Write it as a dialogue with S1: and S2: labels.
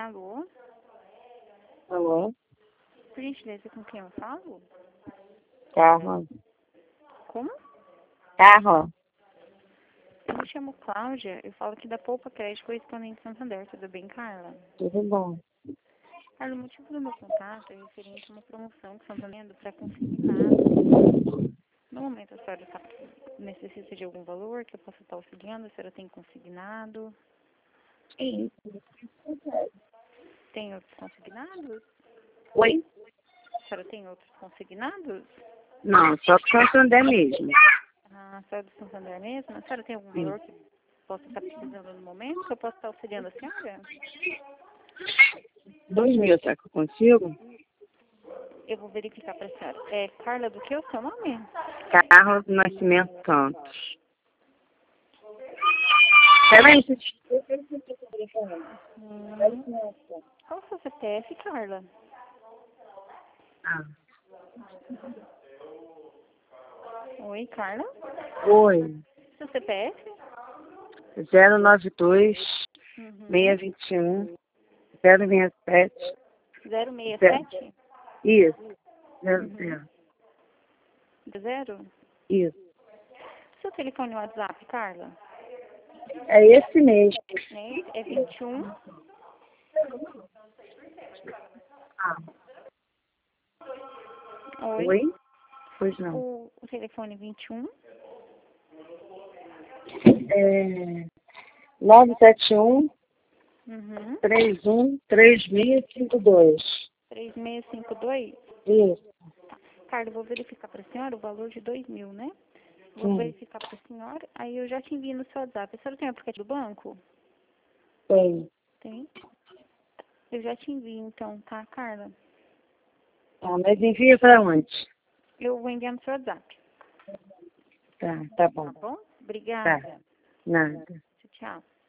S1: Alô?
S2: Alô?
S1: Por gentileza, com quem eu falo?
S2: Carla.
S1: Como?
S2: Carla.
S1: Eu me chamo Cláudia, eu falo aqui da Poupa Crédito Correspondente Santander. Tudo bem, Carla?
S2: Tudo bom?
S1: Carla, o motivo do meu contato é referente a uma promoção que estão fazendo para consignado. No momento, a senhora necessita de algum valor que eu possa estar auxiliando? A senhora tem consignado?
S2: Sim.
S1: Tem outros consignados?
S2: Oi?
S1: A senhora tem outros consignados?
S2: Não, só com Santander mesmo.
S1: A senhora do Santander mesmo? A senhora tem algum valor que possa estar precisando no momento? Que eu possa estar auxiliando a senhora?
S2: 2.000, será que eu consigo?
S1: Eu vou verificar para a senhora. É Carla do que é o seu nome?
S2: Carla do Nascimento Santos. Peraí,
S1: Qual o seu CPF, Carla? Oi, Carla?
S2: Oi.
S1: Seu CPF?
S2: 092
S1: Uhum.
S2: 621 067.
S1: 067?
S2: Isso.
S1: Uhum. 0?
S2: Isso.
S1: Seu telefone WhatsApp, Carla?
S2: É esse mesmo.
S1: É 21? Oi?
S2: Oi? Pois não.
S1: O telefone 21?
S2: É 971
S1: Uhum.
S2: 31 3652.
S1: 3652?
S2: Isso.
S1: Tá. Carla, eu vou verificar para a senhora o valor de 2.000, né? Vou
S2: Sim.
S1: verificar para a senhora, aí eu já te envio no seu WhatsApp. A senhora tem o aplicativo do banco?
S2: Tem.
S1: Tem. Eu já te envio, então, tá, Carla?
S2: Tá, mas envia para onde?
S1: Eu vou enviar no seu WhatsApp,
S2: Tá, tá bom.
S1: tá bom?
S2: Tá.
S1: Obrigada.
S2: Nada.
S1: Tchau, tchau.